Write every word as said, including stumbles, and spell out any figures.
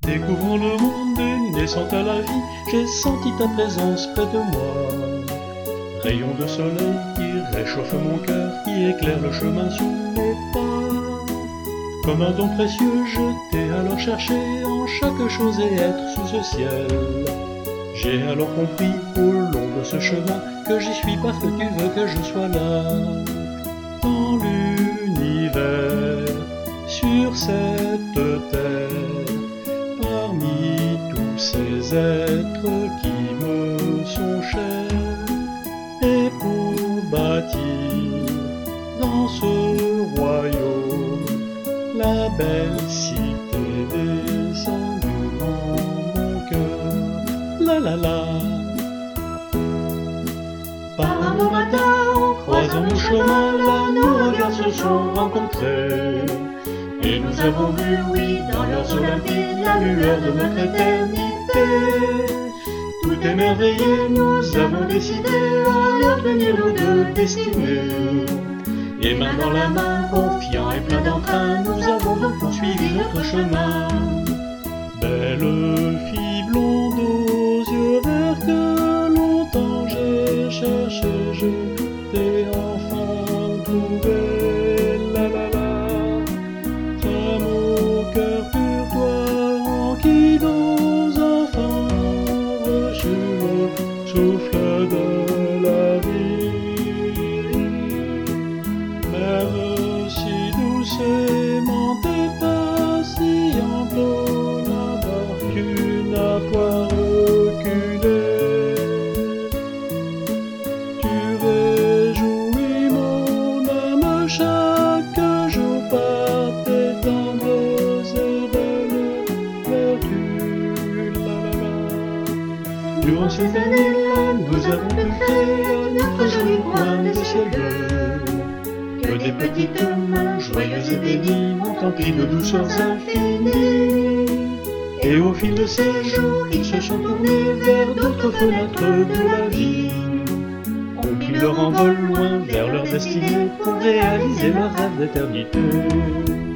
Découvrant le monde et naissant à la vie, j'ai senti ta présence près de moi. Rayon de soleil qui réchauffe mon cœur, qui éclaire le chemin sous mes pas. Comme un don précieux, je t'ai alors cherché en chaque chose et être sous ce ciel. J'ai alors compris au long de ce chemin que j'y suis parce que tu veux que je sois là. Dans l'univers, sur cette terre, parmi tous ces êtres qui me sont chers, et pour bâtir dans ce royaume la belle cité descendue en mon cœur. La la la. Par un beau matin, en croisant nos chemins, là nos regards se sont rencontrés. Et nous avons vu, oui, dans leurs yeux limpides, la lueur de notre éternité. Tout émerveillé, nous avons décidé à leur tenir nos deux destinées. Et main dans la main, confiants et pleins d'entrain, nous avons donc poursuivi notre chemin. Belle fille blonde aux yeux verts que longtemps j'ai cherché, je t'ai enfin trouvé. La la la. Trame au cœur pour toi en qui nos enfants ont reçu le souffle de la vie. Mère si douce aimante et patiente, oh, là-bas tu n'as point reculé. Tu réjouis mon âme chaque jour par tes tendres et belles vertus. La la la. Durant cette année-là, nous avons pu créer notre joli coin de ciel bleu. Que des petites mains joyeuses et bénies m'ont empli de douceurs infinies. Et au fil de ces jours, ils se sont tournés vers d'autres fenêtres de la vie. Ont pris leur envol loin vers leur destinée pour réaliser leur rêve d'éternité.